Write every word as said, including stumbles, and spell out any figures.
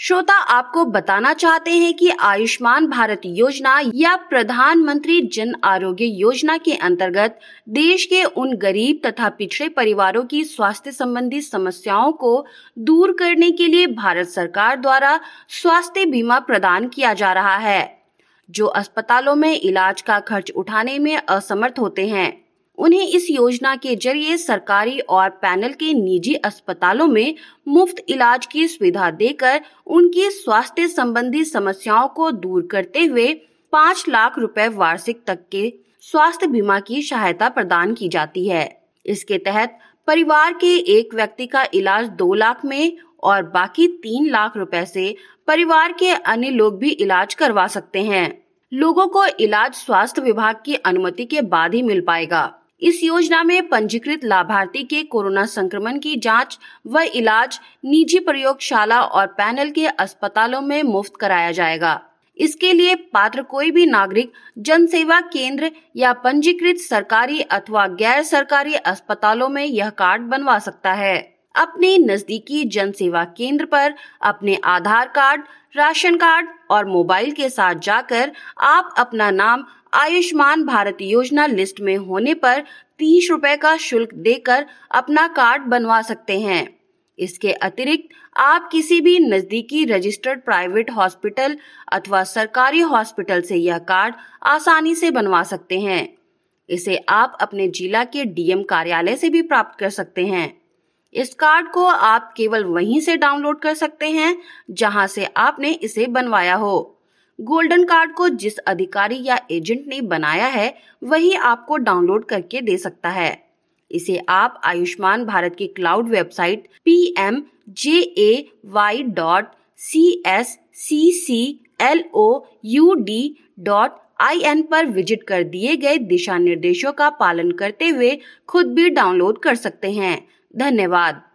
श्रोता आपको बताना चाहते हैं कि आयुष्मान भारत योजना या प्रधानमंत्री जन आरोग्य योजना के अंतर्गत देश के उन गरीब तथा पिछड़े परिवारों की स्वास्थ्य संबंधी समस्याओं को दूर करने के लिए भारत सरकार द्वारा स्वास्थ्य बीमा प्रदान किया जा रहा है, जो अस्पतालों में इलाज का खर्च उठाने में असमर्थ होते हैं। उन्हें इस योजना के जरिए सरकारी और पैनल के निजी अस्पतालों में मुफ्त इलाज की सुविधा देकर उनकी स्वास्थ्य संबंधी समस्याओं को दूर करते हुए पाँच लाख रुपए वार्षिक तक के स्वास्थ्य बीमा की सहायता प्रदान की जाती है। इसके तहत परिवार के एक व्यक्ति का इलाज दो लाख में और बाकी तीन लाख रुपए से परिवार के अन्य लोग भी इलाज करवा सकते हैं। लोगों को इलाज स्वास्थ्य विभाग की अनुमति के बाद ही मिल पाएगा। इस योजना में पंजीकृत लाभार्थी के कोरोना संक्रमण की जांच व इलाज निजी प्रयोगशाला और पैनल के अस्पतालों में मुफ्त कराया जाएगा। इसके लिए पात्र कोई भी नागरिक जन सेवा केंद्र या पंजीकृत सरकारी अथवा गैर सरकारी अस्पतालों में यह कार्ड बनवा सकता है। अपने नजदीकी जन सेवा केंद्र पर अपने आधार कार्ड, राशन कार्ड और मोबाइल के साथ जाकर आप अपना नाम आयुष्मान भारत योजना लिस्ट में होने पर तीस रुपए का शुल्क देकर अपना कार्ड बनवा सकते हैं। इसके अतिरिक्त आप किसी भी नजदीकी रजिस्टर्ड प्राइवेट हॉस्पिटल अथवा सरकारी हॉस्पिटल से यह कार्ड आसानी से बनवा सकते हैं। इसे आप अपने जिला के डीएम कार्यालय से भी प्राप्त कर सकते हैं। इस कार्ड को आप केवल वहीं से डाउनलोड कर सकते हैं जहां से आपने इसे बनवाया हो। गोल्डन कार्ड को जिस अधिकारी या एजेंट ने बनाया है वही आपको डाउनलोड करके दे सकता है। इसे आप आयुष्मान भारत की cloud website P M J A Y dot C S C C L O U D dot I N पर विजिट कर दिए गए दिशा निर्देशों का पालन करते हुए खुद भी डाउनलोड कर सकते हैं। धन्यवाद।